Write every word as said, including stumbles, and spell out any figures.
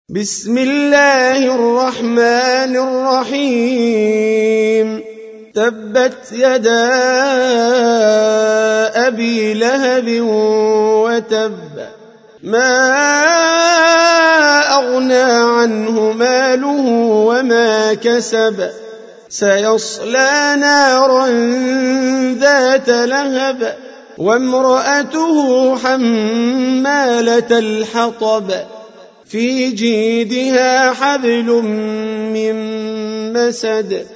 بسم الله الرحمن الرحيم تبت يدا أبي لهب وتب ما أغنى عنه ماله وما كسب سيصلى نارا ذات لهب وامرأته حمالة الحطب في جيدها حبل من مسد